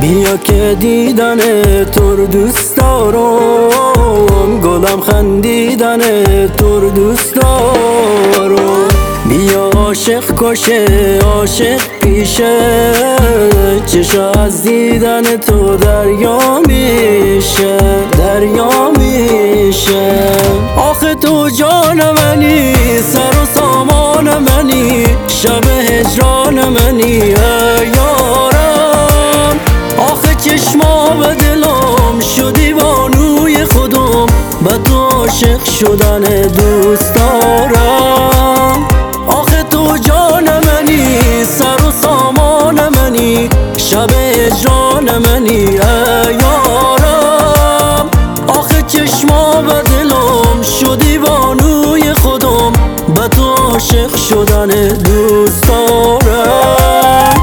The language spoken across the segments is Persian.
بیا که دیدن تو رو دوست دارم، گلم خندیدن تو رو دوست دارم. بیا عاشق کشه عاشق پیشه، چشم از دیدن تو دریا میشه دریا میشه. آخه تو جان منی سر و سامان منی، شب هجران منی ای یارم. آخه چشما به دلم شدی بانوی خودم، به تو عاشق شدن دوست دارم. آخه تو جان منی سر و سامان منی، شب هجران منی ای یارم. آخه چشما به دلم شدی بانوی خودم، به تو عاشق شدن دوست دارم.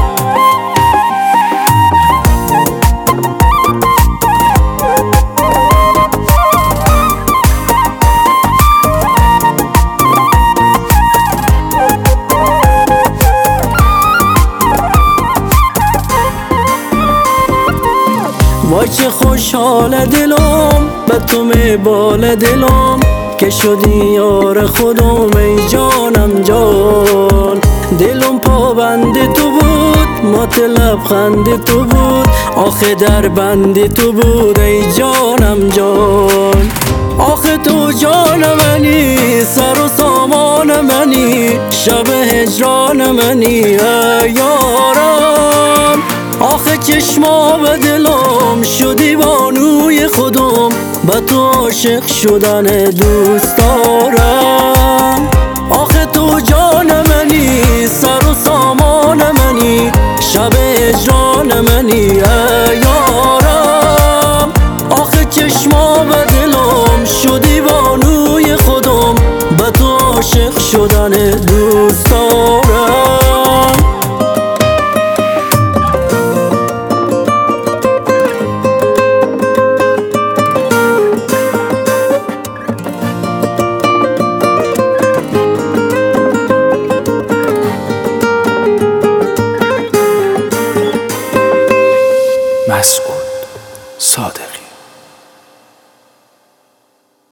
وای چه خوشحال دلم به تو میبال دلم، که شدی یار خودم ای جانم جان. دلم پابند تو بود مات لبخند تو بود، آخه در بند تو بود ای جانم جان. آخه تو جان منی سر و سامان منی، شب هجران منی ای یارم. آخه چشما به دلم شدی بانوی خودم، به تو عاشق شدن دوست دارم.